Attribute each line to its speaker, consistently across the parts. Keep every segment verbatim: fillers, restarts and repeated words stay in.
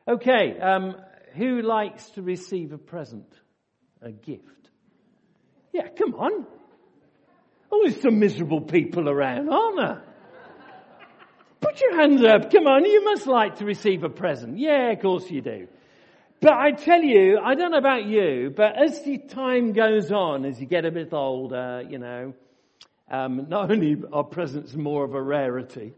Speaker 1: Okay, um, who likes to receive a present, a gift? Yeah, come on. Oh, there's some miserable people around, aren't there? Put your hands up. Come on, you must like to receive a present. Yeah, of course you do. But I tell you, I don't know about you, but as the time goes on, as you get a bit older, you know, um, not only are presents more of a rarity,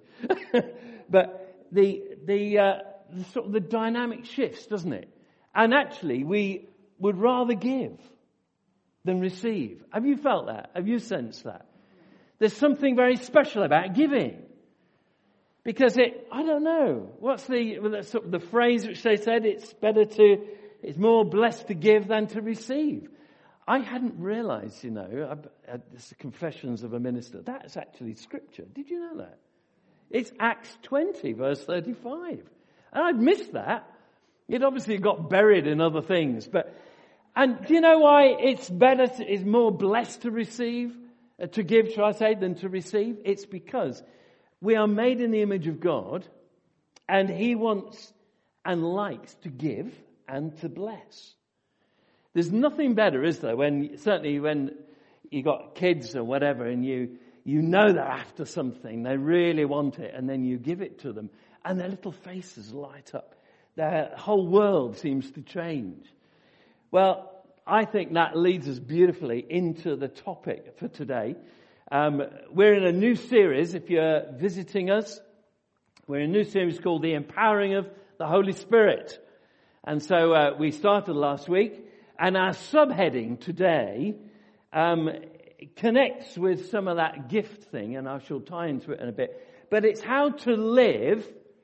Speaker 1: but the the, uh, the sort of the dynamic shifts, doesn't it? And actually, we would rather give than receive. Have you felt that? Have you sensed that? There's something very special about giving. Because it, I don't know, what's the, well, that's sort of the phrase which they said, it's better to, it's more blessed to give than to receive. I hadn't realized, you know, I, it's the Confessions of a Minister. That's actually scripture. Did you know that? It's Acts twenty, verse thirty-five. And I'd missed that. It obviously got buried in other things. But, and do you know why it's better, to, it's more blessed to receive, uh, to give, shall I say, than to receive? It's because we are made in the image of God, and He wants and likes to give and to bless. There's nothing better, is there, when, certainly when you got kids or whatever, and you, you know they're after something, they really want it, and then you give it to them, and their little faces light up. Their whole world seems to change. Well, I think that leads us beautifully into the topic for today. Um, we're in a new series, if you're visiting us. We're in a new series called The Empowering of the Holy Spirit. And so uh, we started last week, and our subheading today um, connects with some of that gift thing, and I shall tie into it in a bit. But it's how to live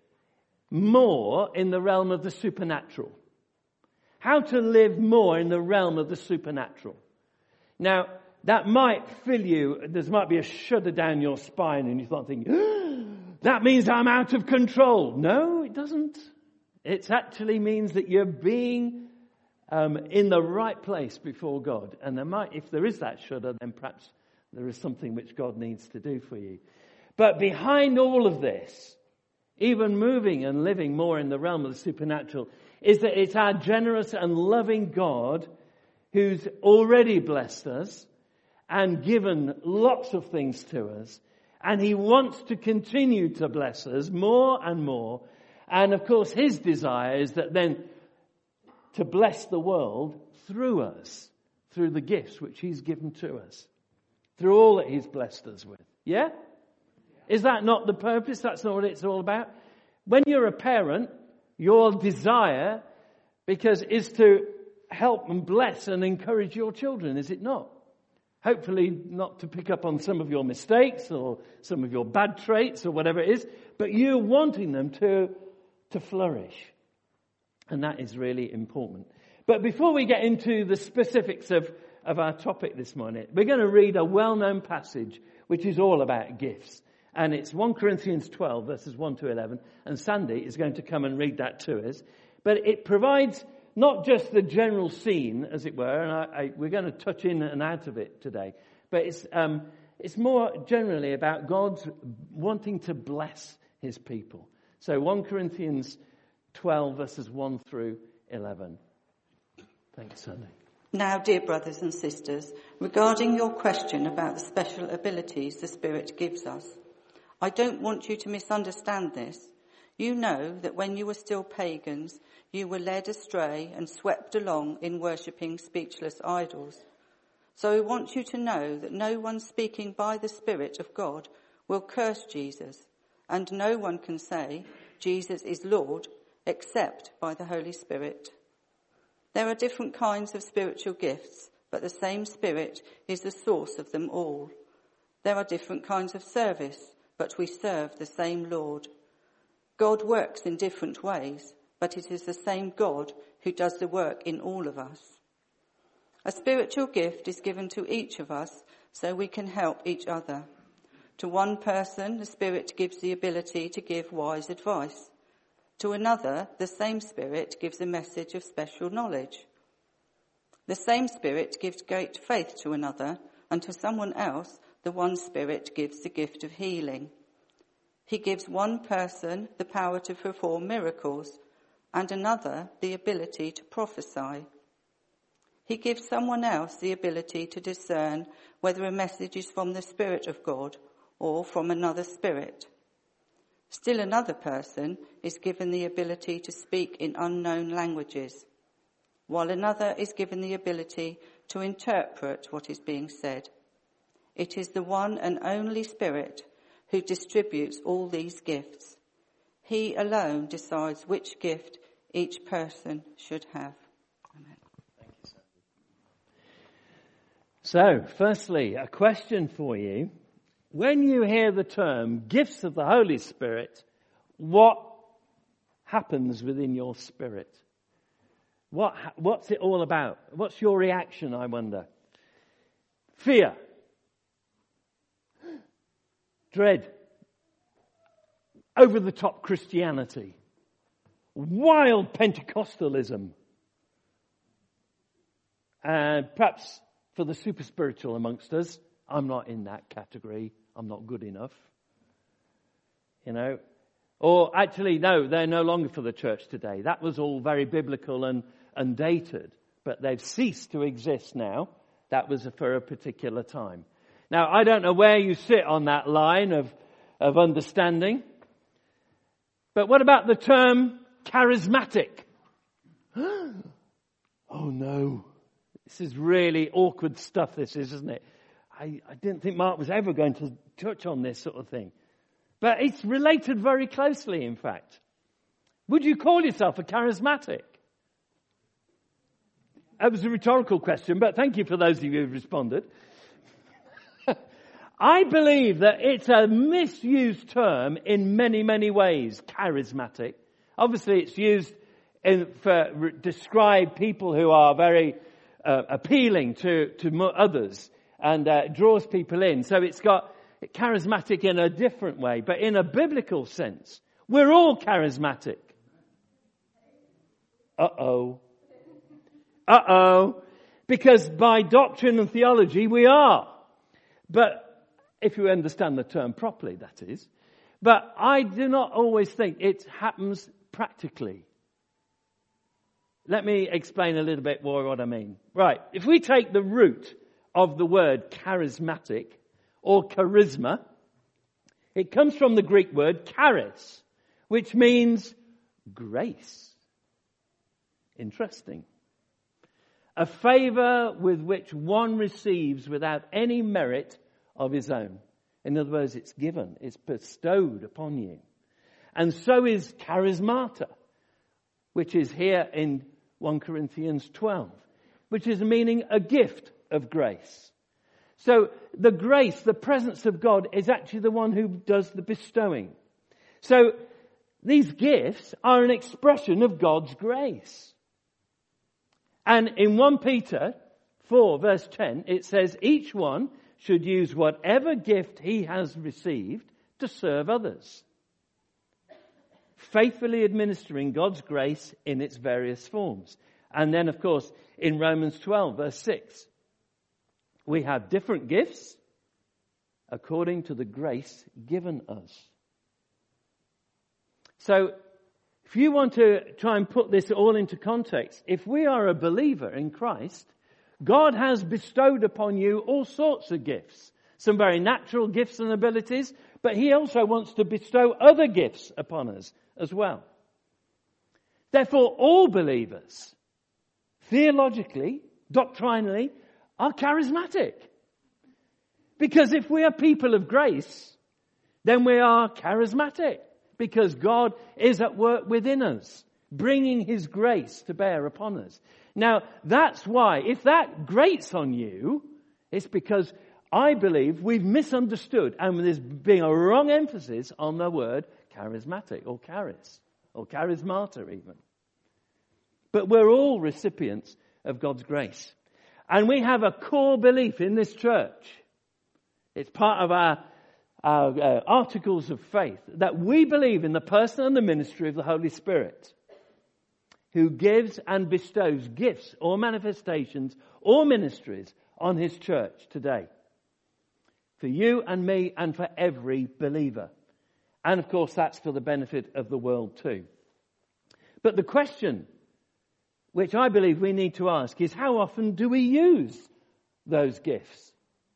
Speaker 1: more in the realm of the supernatural. How to live more in the realm of the supernatural. Now, that might fill you, there might be a shudder down your spine and you start thinking, oh, that means I'm out of control. No, it doesn't. It actually means that you're being um, in the right place before God. And there might, if there is that shudder, then perhaps there is something which God needs to do for you. But behind all of this, even moving and living more in the realm of the supernatural, is that it's our generous and loving God who's already blessed us and given lots of things to us. And He wants to continue to bless us more and more. And of course, His desire is that then to bless the world through us, through the gifts which He's given to us, through all that He's blessed us with. Yeah? Is that not the purpose? That's not what it's all about. When you're a parent, your desire, because is to help and bless and encourage your children, is it not? Hopefully not to pick up on some of your mistakes or some of your bad traits or whatever it is, but you're wanting them to, to flourish. And that is really important. But before we get into the specifics of, of our topic this morning, we're going to read a well-known passage which is all about gifts. And it's First Corinthians twelve, verses one to eleven. And Sandy is going to come and read that to us. But it provides not just the general scene, as it were, and I, I, we're going to touch in and out of it today, but it's um, it's more generally about God's wanting to bless His people. So First Corinthians twelve, verses one through eleven. Thanks, Sandy.
Speaker 2: Now, dear brothers and sisters, regarding your question about the special abilities the Spirit gives us, I don't want you to misunderstand this. You know that when you were still pagans, you were led astray and swept along in worshipping speechless idols. So I want you to know that no one speaking by the Spirit of God will curse Jesus, and no one can say Jesus is Lord except by the Holy Spirit. There are different kinds of spiritual gifts, but the same Spirit is the source of them all. There are different kinds of service, but we serve the same Lord. God works in different ways, but it is the same God who does the work in all of us. A spiritual gift is given to each of us so we can help each other. To one person, the Spirit gives the ability to give wise advice. To another, the same Spirit gives a message of special knowledge. The same Spirit gives great faith to another, and to someone else, the one Spirit gives the gift of healing. He gives one person the power to perform miracles, and another the ability to prophesy. He gives someone else the ability to discern whether a message is from the Spirit of God or from another spirit. Still another person is given the ability to speak in unknown languages, while another is given the ability to interpret what is being said. It is the one and only Spirit who distributes all these gifts. He alone decides which gift each person should have. Amen.
Speaker 1: Thank you, Sandy. So, firstly, a question for you. When you hear the term gifts of the Holy Spirit, what happens within your spirit? What, what's it all about? What's your reaction, I wonder? Fear. Dread. Over-the-top Christianity. Wild Pentecostalism. And perhaps for the super spiritual amongst us, I'm not in that category. I'm not good enough. You know. Or actually, no, they're no longer for the church today. That was all very biblical and, and dated. But they've ceased to exist now. That was for a particular time. Now, I don't know where you sit on that line of, of understanding. But what about the term charismatic? Oh no. This is really awkward stuff, this is, isn't it? I, I didn't think Mark was ever going to touch on this sort of thing. But it's related very closely, in fact. Would you call yourself a charismatic? That was a rhetorical question, but thank you for those of you who responded. I believe that it's a misused term in many, many ways, charismatic. Obviously, it's used in, for re- describe people who are very uh, appealing to, to others and uh, draws people in. So it's got charismatic in a different way, but in a biblical sense, we're all charismatic. Uh-oh. Uh-oh. Because by doctrine and theology, we are. But if you understand the term properly, that is. But I do not always think it happens practically. Let me explain a little bit more what I mean. Right. If we take the root of the word charismatic or charisma, it comes from the Greek word charis, which means grace. Interesting. A favor with which one receives without any merit of his own. In other words, it's given, it's bestowed upon you. And so is charismata, which is here in First Corinthians twelve, which is meaning a gift of grace. So the grace, the presence of God is actually the one who does the bestowing. So these gifts are an expression of God's grace. And in First Peter four verse ten, it says, each one should use whatever gift he has received to serve others, faithfully administering God's grace in its various forms. And then, of course, in Romans twelve, verse six, we have different gifts according to the grace given us. So, if you want to try and put this all into context, if we are a believer in Christ, God has bestowed upon you all sorts of gifts. Some very natural gifts and abilities, but he also wants to bestow other gifts upon us as well. Therefore, all believers, theologically, doctrinally, are charismatic. Because if we are people of grace, then we are charismatic. Because God is at work within us, bringing his grace to bear upon us. Now, that's why, if that grates on you, it's because I believe we've misunderstood and there's been a wrong emphasis on the word charismatic or charis or charismata even. But we're all recipients of God's grace. And we have a core belief in this church. It's part of our, our uh, articles of faith that we believe in the person and the ministry of the Holy Spirit, who gives and bestows gifts or manifestations or ministries on his church today. For you and me and for every believer. And of course that's for the benefit of the world too. But the question, which I believe we need to ask, is how often do we use those gifts?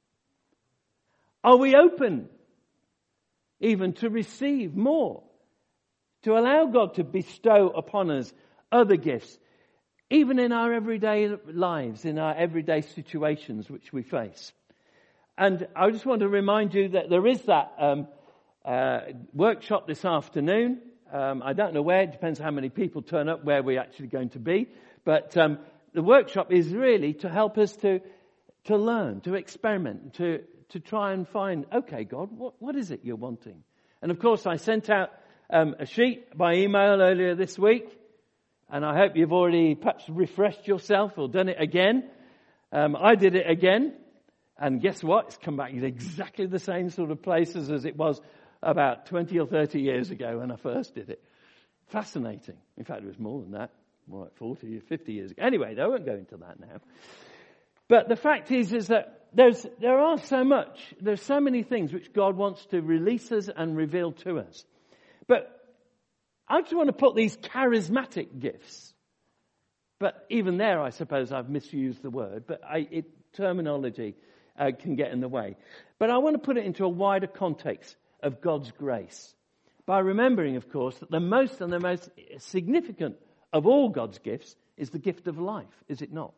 Speaker 1: Are we open even to receive more? To allow God to bestow upon us other gifts, even in our everyday lives, in our everyday situations which we face. And I just want to remind you that there is that um, uh, workshop this afternoon. Um, I don't know where, it depends how many people turn up, where we're actually going to be. But um, the workshop is really to help us to to learn, to experiment, to, to try and find, okay, God, what, what is it you're wanting? And of course, I sent out um, a sheet by email earlier this week. And I hope you've already perhaps refreshed yourself or done it again. Um, I did it again. And guess what? It's come back in exactly the same sort of places as it was about twenty or thirty years ago when I first did it. Fascinating. In fact, it was more than that. More like forty or fifty years ago. Anyway, I won't go into that now. But the fact is, is that there's, there are so much, there's so many things which God wants to release us and reveal to us. But I just want to put these charismatic gifts. But even there, I suppose I've misused the word, but I, it, terminology uh, can get in the way. But I want to put it into a wider context of God's grace. By remembering, of course, that the most and the most significant of all God's gifts is the gift of life, is it not?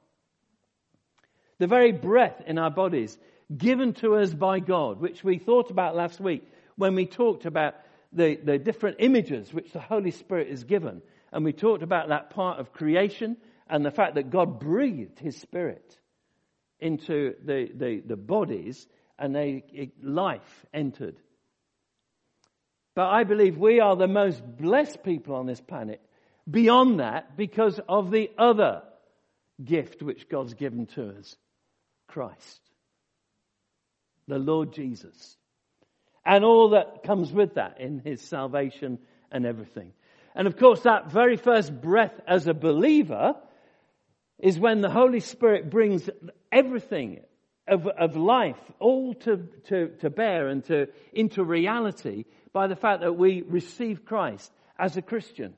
Speaker 1: The very breath in our bodies given to us by God, which we thought about last week when we talked about the, the different images which the Holy Spirit is given. And we talked about that part of creation and the fact that God breathed His Spirit into the, the, the bodies and they, it, life entered. But I believe we are the most blessed people on this planet beyond that because of the other gift which God's given to us, Christ, the Lord Jesus, and all that comes with that in His salvation and everything. And of course, that very first breath as a believer is when the Holy Spirit brings everything of, of life all to, to, to bear and to into reality by the fact that we receive Christ as a Christian.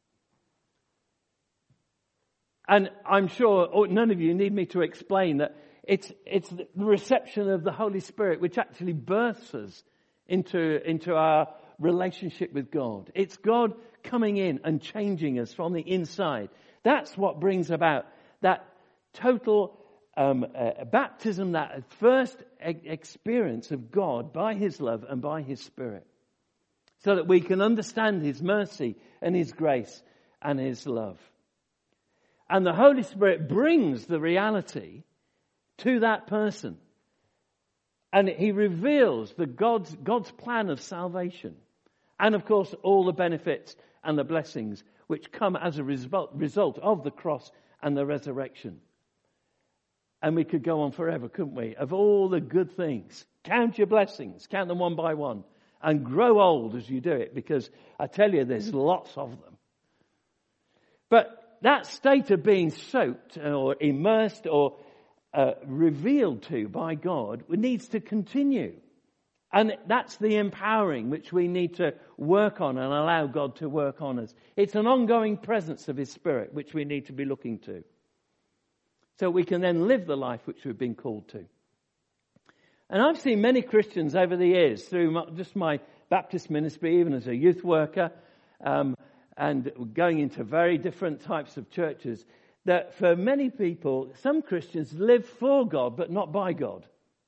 Speaker 1: And I'm sure none of you need me to explain that it's it's the reception of the Holy Spirit which actually births us into, into our relationship with God. It's God coming in and changing us from the inside. That's what brings about that total um, uh, baptism, that first e- experience of God by His love and by His Spirit. So that we can understand His mercy and His grace and His love. And the Holy Spirit brings the reality to that person. And He reveals the God's, God's plan of salvation. And of course, all the benefits and the blessings which come as a result, result of the cross and the resurrection. And we could go on forever, couldn't we? Of all the good things. Count your blessings. Count them one by one. And grow old as you do it. Because I tell you, there's lots of them. But that state of being soaked or immersed or uh, revealed to by God needs to continue. And that's the empowering which we need to work on and allow God to work on us. It's an ongoing presence of His Spirit which we need to be looking to. So we can then live the life which we've been called to. And I've seen many Christians over the years through my, just my Baptist ministry, even as a youth worker, um, and going into very different types of churches, that for many people, some Christians live for God, but not by God.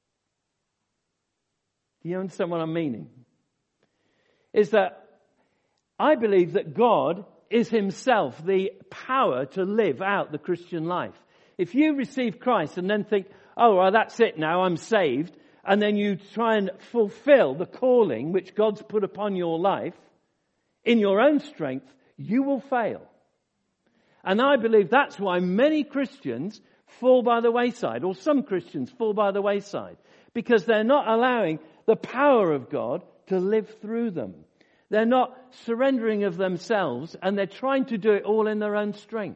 Speaker 1: Do you understand what I'm meaning? Is that I believe that God is Himself the power to live out the Christian life. If you receive Christ and then think, oh, well, that's it now, I'm saved, and then you try and fulfill the calling which God's put upon your life in your own strength, you will fail. And I believe that's why many Christians fall by the wayside, or some Christians fall by the wayside, because they're not allowing the power of God to live through them. They're not surrendering of themselves, and they're trying to do it all in their own strength.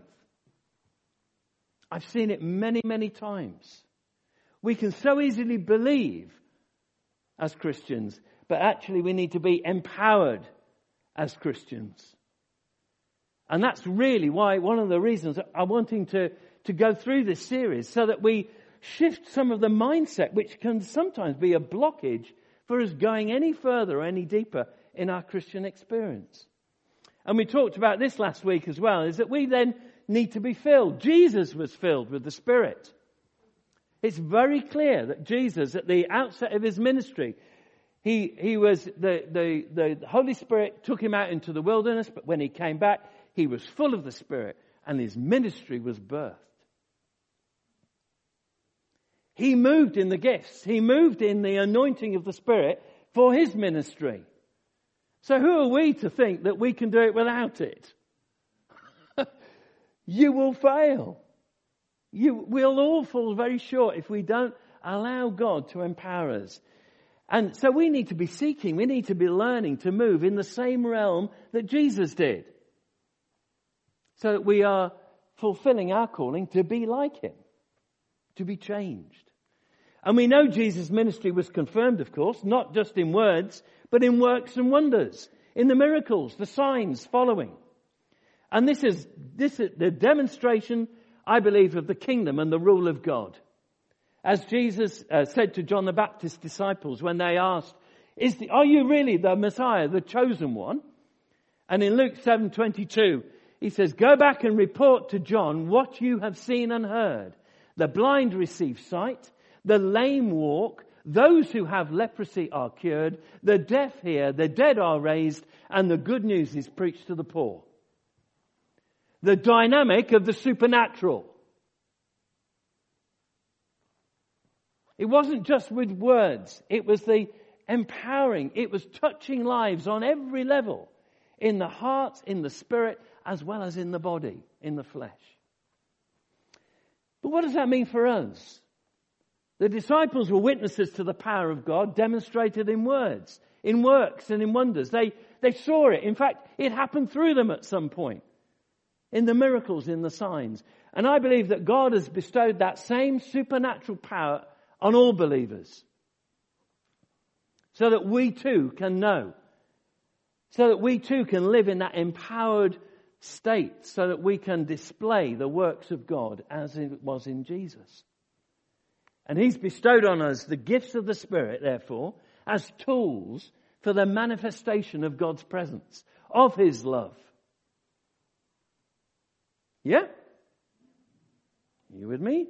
Speaker 1: I've seen it many, many times. We can so easily believe as Christians, but actually we need to be empowered as Christians. And that's really why, one of the reasons I'm wanting to, to go through this series, so that we shift some of the mindset which can sometimes be a blockage for us going any further or any deeper in our Christian experience. And we talked about this last week as well, is that we then need to be filled. Jesus was filled with the Spirit. It's very clear that Jesus, at the outset of his ministry, he, he was, the, the, the Holy Spirit took him out into the wilderness, but when he came back, he was full of the Spirit and his ministry was birthed. He moved in the gifts. He moved in the anointing of the Spirit for his ministry. So who are we to think that we can do it without it? You will fail. You, we'll all fall very short if we don't allow God to empower us. And so we need to be seeking, we need to be learning to move in the same realm that Jesus did. So that we are fulfilling our calling to be like him, to be changed. And we know Jesus' ministry was confirmed, of course, not just in words, but in works and wonders, in the miracles, the signs following. And this is, this is the demonstration, I believe, of the kingdom and the rule of God. As Jesus uh, said to John the Baptist's disciples when they asked, "Is the, are you really the Messiah, the chosen one?" And in Luke seven twenty-two, he says, "Go back and report to John what you have seen and heard. The blind receive sight, the lame walk, those who have leprosy are cured, the deaf hear, the dead are raised, and the good news is preached to the poor." The dynamic of the supernatural. It wasn't just with words. It was the empowering. It was touching lives on every level. In the heart, in the spirit, as well as in the body, in the flesh. But what does that mean for us? The disciples were witnesses to the power of God demonstrated in words, in works and in wonders. They, they saw it. In fact, it happened through them at some point. In the miracles, in the signs. And I believe that God has bestowed that same supernatural power on all believers. So that we too can know. So that we too can live in that empowered state. So that we can display the works of God as it was in Jesus. And he's bestowed on us the gifts of the Spirit, therefore, as tools for the manifestation of God's presence, of his love. Yeah? You with me?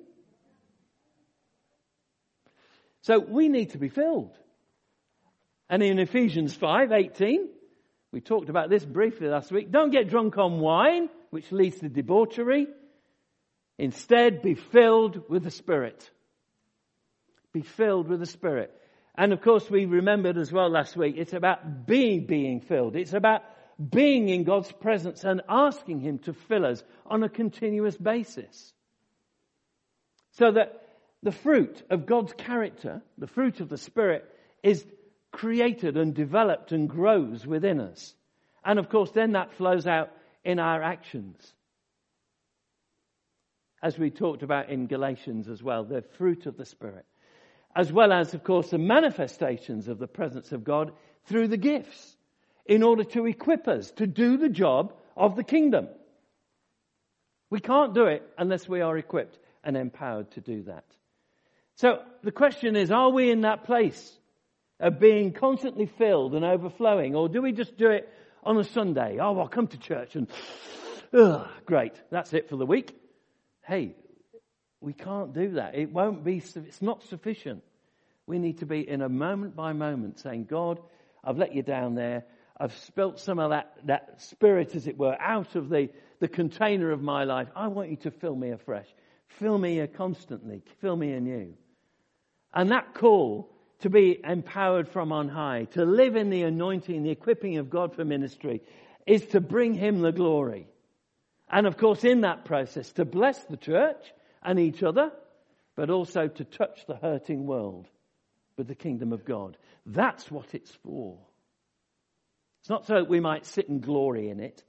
Speaker 1: So we need to be filled. And in Ephesians five eighteen, we talked about this briefly last week. Don't get drunk on wine, which leads to debauchery. Instead, be filled with the Spirit. Be filled with the Spirit. And of course, we remembered as well last week, it's about being, being filled. It's about being in God's presence and asking him to fill us on a continuous basis. So that the fruit of God's character, the fruit of the Spirit, is created and developed and grows within us. And of course, then that flows out in our actions. As we talked about in Galatians as well, the fruit of the Spirit. As well as, of course, the manifestations of the presence of God through the gifts. In order to equip us to do the job of the kingdom. We can't do it unless we are equipped and empowered to do that. So the question is, are we in that place of being constantly filled and overflowing? Or do we just do it on a Sunday? Oh, I'll come to church and, ugh, great, that's it for the week. Hey, we can't do that. It won't be, it's not sufficient. We need to be in a moment by moment saying, God, I've let you down there. I've spilt some of that, that spirit, as it were, out of the, the container of my life. I want you to fill me afresh. Fill me constantly. Fill me anew. And that call to be empowered from on high, to live in the anointing, the equipping of God for ministry, is to bring him the glory. And of course, in that process, to bless the church and each other, but also to touch the hurting world with the kingdom of God. That's what it's for. It's not so that we might sit and glory in it.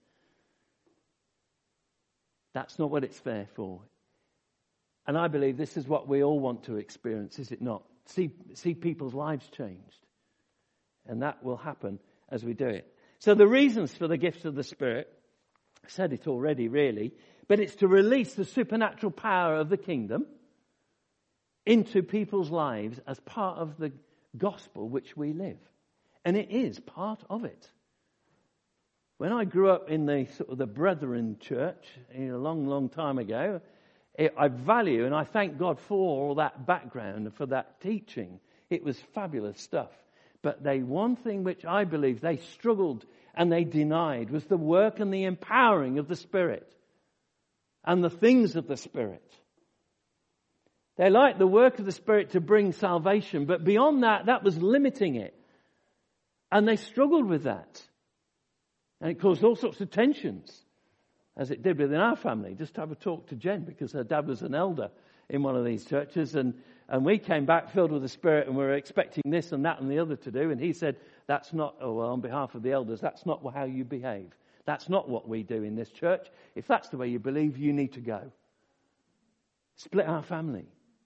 Speaker 1: That's not what it's there for. And I believe this is what we all want to experience, is it not? See, see people's lives changed. And that will happen as we do it. So the reasons for the gifts of the Spirit, I said it already, really, but it's to release the supernatural power of the kingdom into people's lives as part of the gospel which we live. And it is part of it. When I grew up in the sort of the Brethren church a long, long time ago, it, I value and I thank God for all that background and for that teaching. It was fabulous stuff. But they, one thing which I believe they struggled and they denied was the work and the empowering of the Spirit and the things of the Spirit. They liked the work of the Spirit to bring salvation, but beyond that, that was limiting it. And they struggled with that. And it caused all sorts of tensions, as it did within our family. Just have a talk to Jen, because her dad was an elder in one of these churches, and, and we came back filled with the Spirit, and we were expecting this and that and the other to do, and he said, that's not, oh, well, on behalf of the elders, that's not how you behave. That's not what we do in this church. If that's the way you believe, you need to go. Split our family.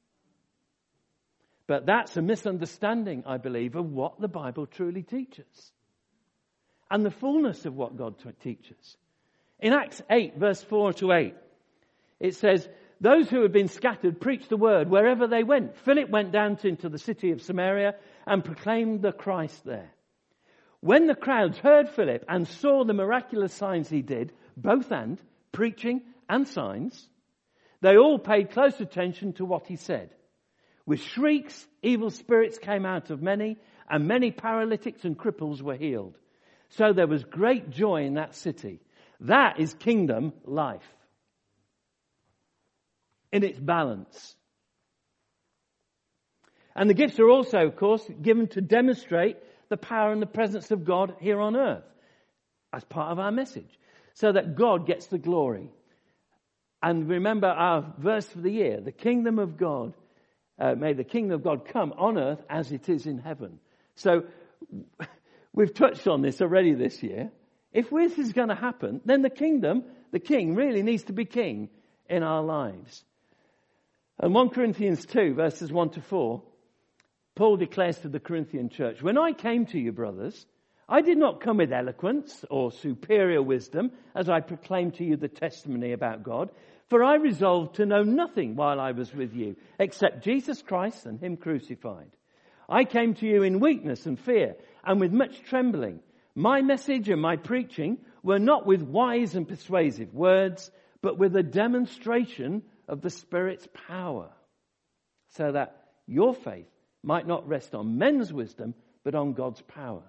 Speaker 1: But that's a misunderstanding, I believe, of what the Bible truly teaches. And the fullness of what God teaches. In Acts eight, verse four to eight, it says, those who had been scattered preached the word wherever they went. Philip went down into the city of Samaria and proclaimed the Christ there. When the crowds heard Philip and saw the miraculous signs he did, both and, preaching and signs, they all paid close attention to what he said. With shrieks, evil spirits came out of many, and many paralytics and cripples were healed. So there was great joy in that city. That is kingdom life. In its balance. And the gifts are also, of course, given to demonstrate the power and the presence of God here on earth. As part of our message. So that God gets the glory. And remember our verse for the year. The kingdom of God. Uh, may the kingdom of God come on earth as it is in heaven. So we've touched on this already this year. If this is going to happen, then the kingdom, the king really needs to be king in our lives. And First Corinthians two, verses one to four, Paul declares to the Corinthian church, when I came to you, brothers, I did not come with eloquence or superior wisdom as I proclaimed to you the testimony about God. For I resolved to know nothing while I was with you, except Jesus Christ and him crucified. I came to you in weakness and fear, and with much trembling. My message and my preaching were not with wise and persuasive words, but with a demonstration of the Spirit's power, so that your faith might not rest on men's wisdom, but on God's power.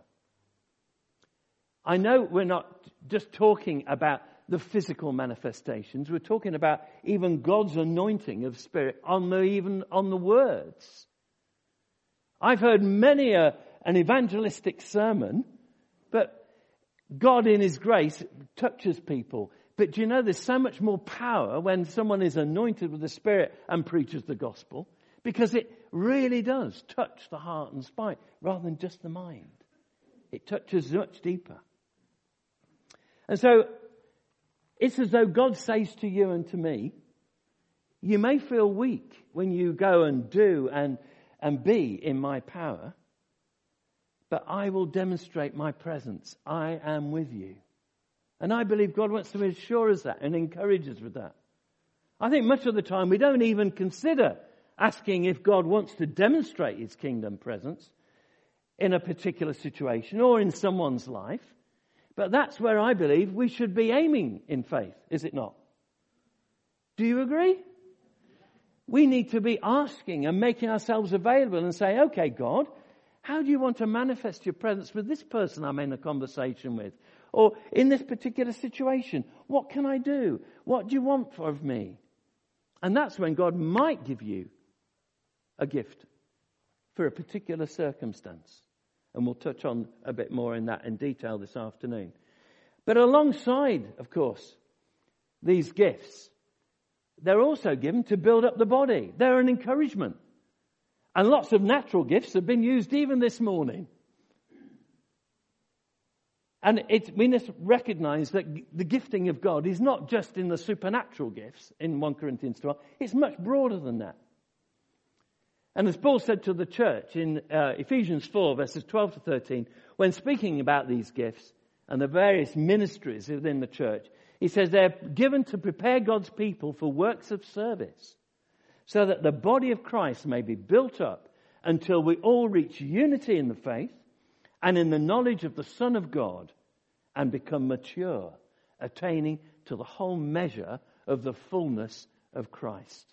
Speaker 1: I know we're not just talking about the physical manifestations. We're talking about even God's anointing of Spirit on the, even on the words. I've heard many a, an evangelistic sermon, but God in his grace touches people. But do you know there's so much more power when someone is anointed with the Spirit and preaches the gospel? Because it really does touch the heart and spine rather than just the mind. It touches much deeper. And so it's as though God says to you and to me, you may feel weak when you go and do and, and be in my power, but I will demonstrate my presence. I am with you. And I believe God wants to assure us that and encourage us with that. I think much of the time we don't even consider asking if God wants to demonstrate his kingdom presence in a particular situation or in someone's life. But that's where I believe we should be aiming in faith, is it not? Do you agree? We need to be asking and making ourselves available and say, okay, God, how do you want to manifest your presence with this person I'm in a conversation with? Or in this particular situation, what can I do? What do you want of me? And that's when God might give you a gift for a particular circumstance. And we'll touch on a bit more in that in detail this afternoon. But alongside, of course, these gifts, they're also given to build up the body. They're an encouragement. And lots of natural gifts have been used even this morning. And it, we must recognize that the gifting of God is not just in the supernatural gifts in First Corinthians twelve. It's much broader than that. And as Paul said to the church in uh, Ephesians four, verses twelve to thirteen, when speaking about these gifts and the various ministries within the church, He says they're given to prepare God's people for works of service, so that the body of Christ may be built up until we all reach unity in the faith and in the knowledge of the Son of God and become mature, attaining to the whole measure of the fullness of Christ.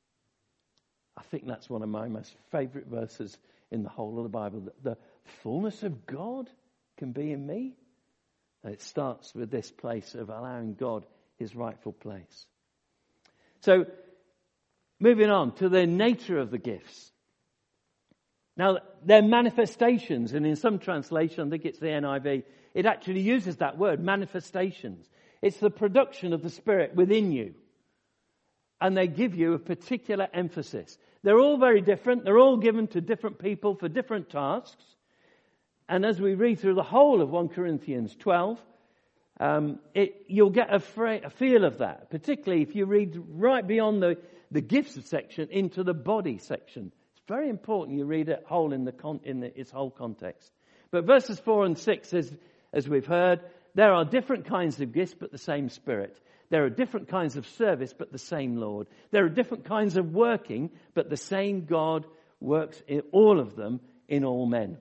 Speaker 1: I think that's one of my most favourite verses in the whole of the Bible. That the fullness of God can be in me. And it starts with this place of allowing God his rightful place. So, moving on to the nature of the gifts. Now, they're manifestations, and in some translation, I think it's the N I V, it actually uses that word, manifestations. It's the production of the Spirit within you. And they give you a particular emphasis. They're all very different. They're all given to different people for different tasks. And as we read through the whole of First Corinthians twelve, um, it, you'll get a, fra- a feel of that, particularly if you read right beyond the, the gifts section into the body section. It's very important you read it whole in, the con- in the, its whole context. But verses four and six, as, as we've heard, there are different kinds of gifts, but the same Spirit. There are different kinds of service, but the same Lord. There are different kinds of working, but the same God works in all of them in all men.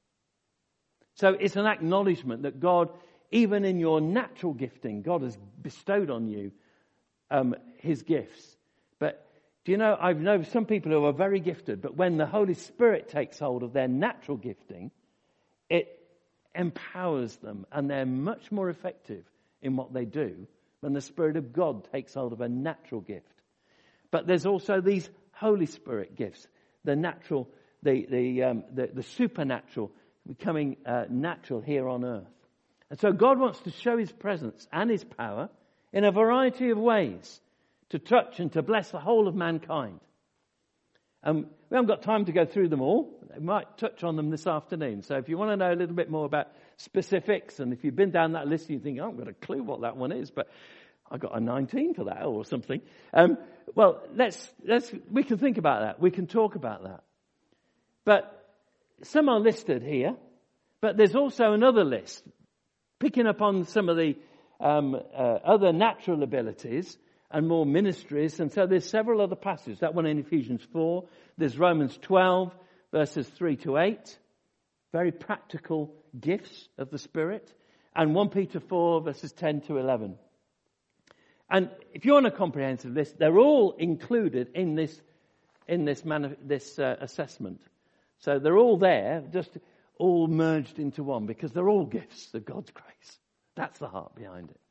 Speaker 1: So it's an acknowledgement that God, even in your natural gifting, God has bestowed on you um, his gifts. But do you know, I've known some people who are very gifted, but when the Holy Spirit takes hold of their natural gifting, it empowers them and they're much more effective in what they do when the Spirit of God takes hold of a natural gift. But there's also these Holy Spirit gifts, the natural, the the um, the, the supernatural, becoming uh, natural here on earth. And so God wants to show his presence and his power in a variety of ways to touch and to bless the whole of mankind. Um, we haven't got time to go through them all. We might touch on them this afternoon. So if you want to know a little bit more about specifics, and if you've been down that list and you think, I haven't got a clue what that one is, but I got a nineteen for that or something. Um, well, let's, let's, we can think about that. We can talk about that. But some are listed here, but there's also another list, picking up on some of the um, uh, other natural abilities and more ministries. And so there's several other passages. That one in Ephesians four. There's Romans twelve, verses three to eight. Very practical gifts of the Spirit. And First Peter four, verses ten to eleven. And if you're on a comprehensive list, they're all included in this in this, mani- this uh, assessment. So they're all there, just all merged into one, because they're all gifts of God's grace. That's the heart behind it.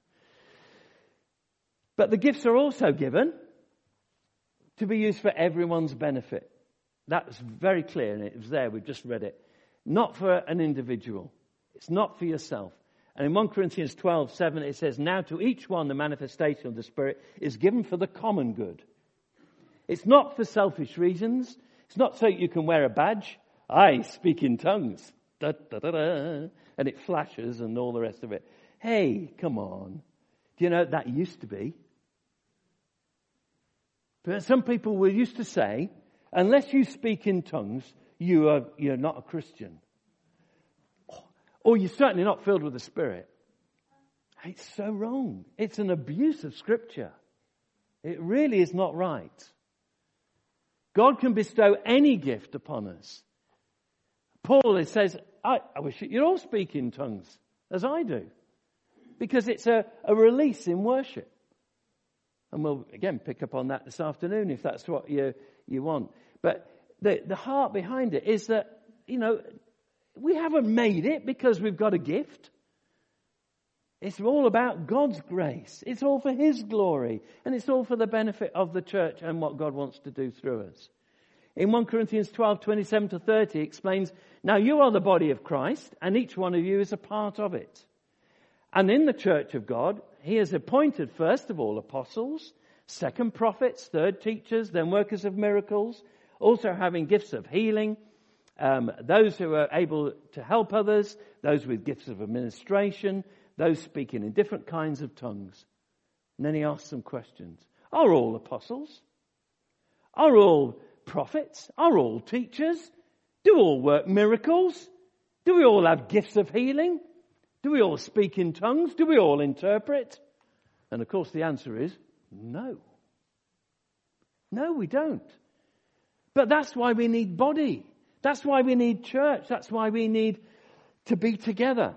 Speaker 1: But the gifts are also given to be used for everyone's benefit. That's very clear, and it was there, we've just read it. Not for an individual. It's not for yourself. And in First Corinthians twelve seven it says, now to each one the manifestation of the Spirit is given for the common good. It's not for selfish reasons. It's not so you can wear a badge. I speak in tongues. Da, da, da, da, and it flashes and all the rest of it. Hey, come on. Do you know that used to be? But some people were used to say, unless you speak in tongues, you are, you're not a Christian. Or you're certainly not filled with the Spirit. It's so wrong. It's an abuse of Scripture. It really is not right. God can bestow any gift upon us. Paul says, I, I wish you'd all speak in tongues, as I do. Because it's a, a release in worship. And we'll, again, pick up on that this afternoon if that's what you, you want. But the, the heart behind it is that, you know, we haven't made it because we've got a gift. It's all about God's grace. It's all for His glory. And it's all for the benefit of the church and what God wants to do through us. In First Corinthians twelve twenty-seven to thirty it explains, now you are the body of Christ, and each one of you is a part of it. And in the church of God, He has appointed first of all apostles, second prophets, third teachers, then workers of miracles, also having gifts of healing, um, those who are able to help others, those with gifts of administration, those speaking in different kinds of tongues. And then he asks some questions. Are all apostles? Are all prophets? Are all teachers? Do all work miracles? Do we all have gifts of healing? Do we all speak in tongues? Do we all interpret? And of course the answer is no. No, we don't. But that's why we need body. That's why we need church. That's why we need to be together.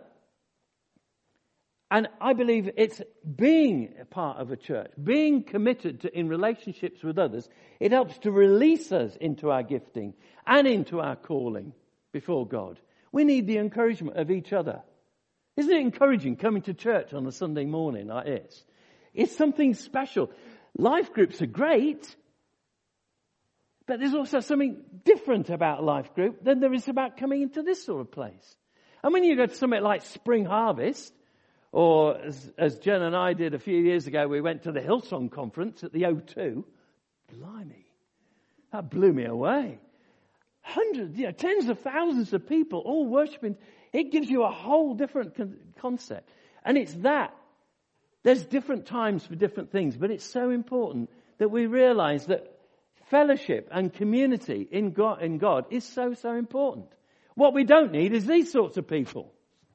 Speaker 1: And I believe it's being a part of a church, being committed to in relationships with others. It helps to release us into our gifting and into our calling before God. We need the encouragement of each other. Isn't it encouraging coming to church on a Sunday morning like this? It's something special. Life groups are great, but there's also something different about a life group than there is about coming into this sort of place. And when you go to something like Spring Harvest, or as, as Jen and I did a few years ago, we went to the Hillsong conference at the O two. Blimey, that blew me away. Hundreds, you know, tens of thousands of people all worshiping. It gives you a whole different con- concept. And it's that. There's different times for different things, but it's so important that we realize that fellowship and community in God, in God is so, so important. What we don't need is these sorts of people.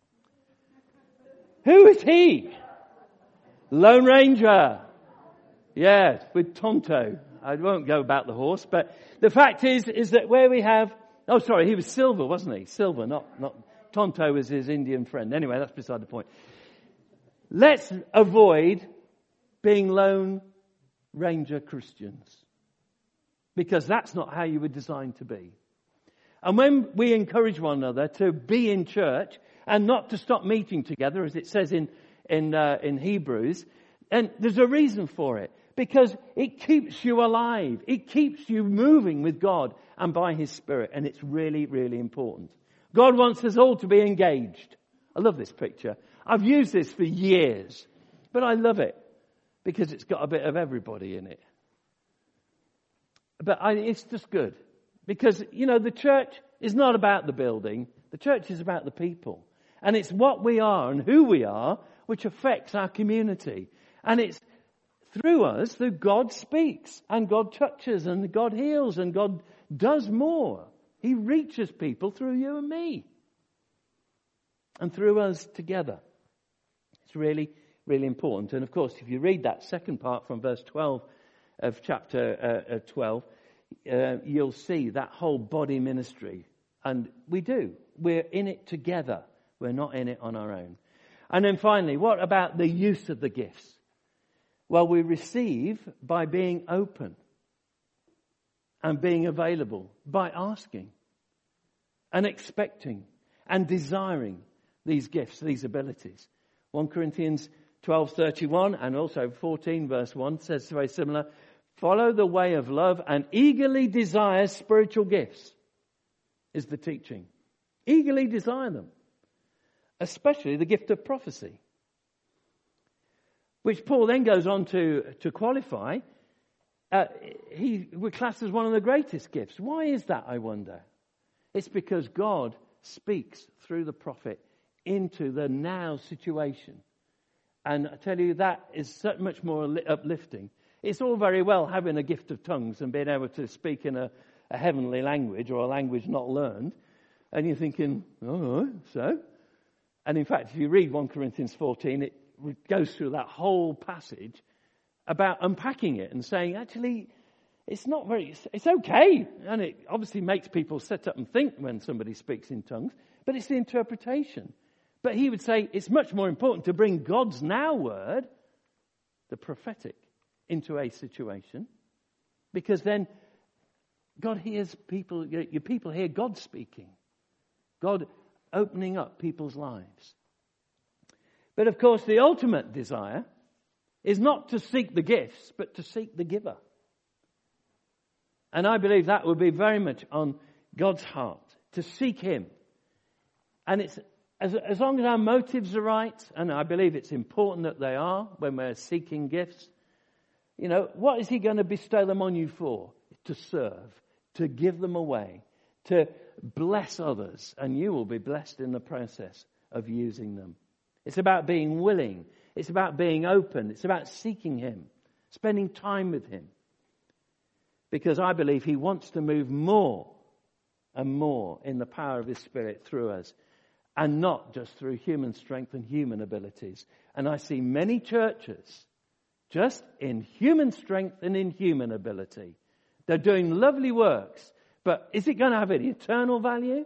Speaker 1: Who is he? Lone Ranger. Yes, with Tonto. I won't go about the horse, but the fact is, is that where we have, oh sorry, he was Silver, wasn't he? Silver, not, not, Tonto was his Indian friend. Anyway, that's beside the point. Let's avoid being Lone Ranger Christians. Because that's not how you were designed to be. And when we encourage one another to be in church and not to stop meeting together, as it says in in uh, in Hebrews, and there's a reason for it. Because it keeps you alive. It keeps you moving with God and by His Spirit. And it's really, really important. God wants us all to be engaged. I love this picture. I've used this for years. But I love it. Because it's got a bit of everybody in it. But I, it's just good. Because, you know, the church is not about the building. The church is about the people. And it's what we are and who we are which affects our community. And it's through us that God speaks and God touches and God heals and God does more. He reaches people through you and me. And through us together. It's really, really important. And of course, if you read that second part from verse twelve of chapter uh, twelve, uh, you'll see that whole body ministry. And we do. We're in it together. We're not in it on our own. And then finally, what about the use of the gifts? Well, we receive by being open and being available, by asking and expecting and desiring these gifts, these abilities. First Corinthians twelve thirty-one and also fourteen verse one says very similar. Follow the way of love and eagerly desire spiritual gifts is the teaching. Eagerly desire them. Especially the gift of prophecy. Which Paul then goes on to, to qualify. Uh, he was classed as one of the greatest gifts. Why is that, I wonder? It's because God speaks through the prophet into the now situation. And I tell you, that is so much more uplifting. It's all very well having a gift of tongues and being able to speak in a, a heavenly language or a language not learned. And you're thinking, oh, so? And in fact, if you read First Corinthians fourteen, it goes through that whole passage about unpacking it and saying, actually, it's not very, it's okay. And it obviously makes people sit up and think when somebody speaks in tongues, but it's the interpretation. But he would say it's much more important to bring God's now word, the prophetic, into a situation, because then God hears people, your people hear God speaking. God opening up people's lives. But of course, the ultimate desire is not to seek the gifts, but to seek the giver. And I believe that would be very much on God's heart, to seek Him. And it's as, as long as our motives are right, and I believe it's important that they are when we're seeking gifts, you know, what is He going to bestow them on you for? To serve, to give them away, to bless others, and you will be blessed in the process of using them. It's about being willing. It's about being open. It's about seeking Him, spending time with Him. Because I believe He wants to move more and more in the power of His Spirit through us, and not just through human strength and human abilities. And I see many churches just in human strength and in human ability. They're doing lovely works, but is it going to have any eternal value?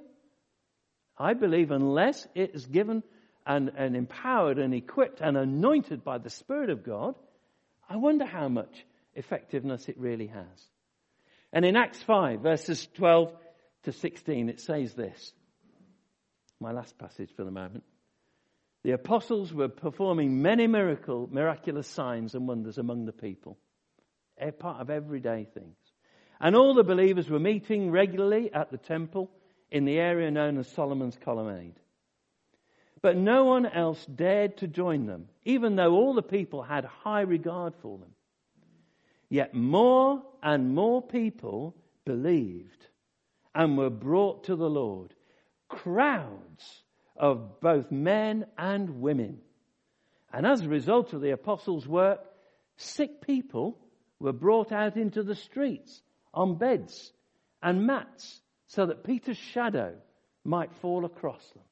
Speaker 1: I believe unless it is given and, and empowered and equipped and anointed by the Spirit of God, I wonder how much effectiveness it really has. And in Acts five, verses twelve to sixteen, it says this. My last passage for the moment. The apostles were performing many miracle, miraculous signs and wonders among the people. A part of everyday things. And all the believers were meeting regularly at the temple in the area known as Solomon's Colonnade. But no one else dared to join them, even though all the people had high regard for them. Yet more and more people believed and were brought to the Lord. Crowds of both men and women. And as a result of the apostles' work, sick people were brought out into the streets on beds and mats so that Peter's shadow might fall across them.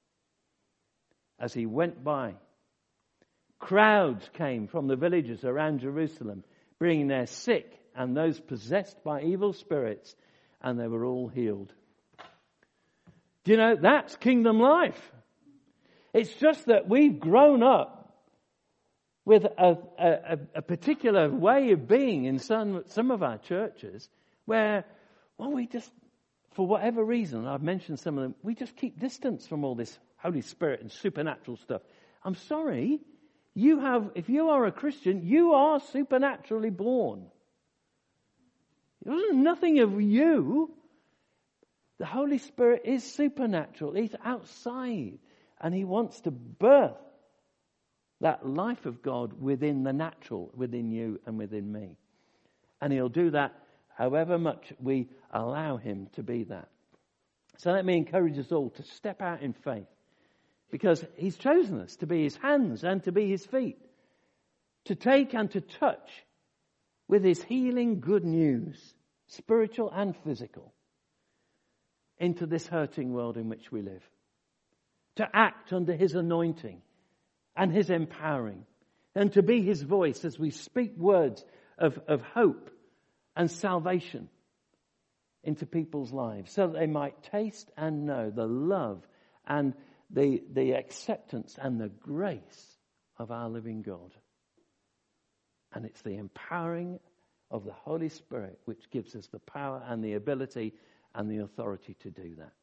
Speaker 1: As he went by, crowds came from the villages around Jerusalem, bringing their sick and those possessed by evil spirits, and they were all healed. Do you know, that's kingdom life. It's just that we've grown up with a, a, a particular way of being in some, some of our churches where, well, we just, for whatever reason, I've mentioned some of them, we just keep distance from all this Holy Spirit and supernatural stuff. I'm sorry, you have, if you are a Christian, you are supernaturally born. There's nothing of you. The Holy Spirit is supernatural. He's outside. And he wants to birth that life of God within the natural, within you and within me. And he'll do that however much we allow him to be that. So let me encourage us all to step out in faith. Because he's chosen us to be his hands and to be his feet. To take and to touch with his healing good news, spiritual and physical, into this hurting world in which we live. To act under his anointing and his empowering, and to be his voice as we speak words of, of hope and salvation into people's lives, so that they might taste and know the love and the, the acceptance and the grace of our living God. And it's the empowering of the Holy Spirit which gives us the power and the ability and the authority to do that.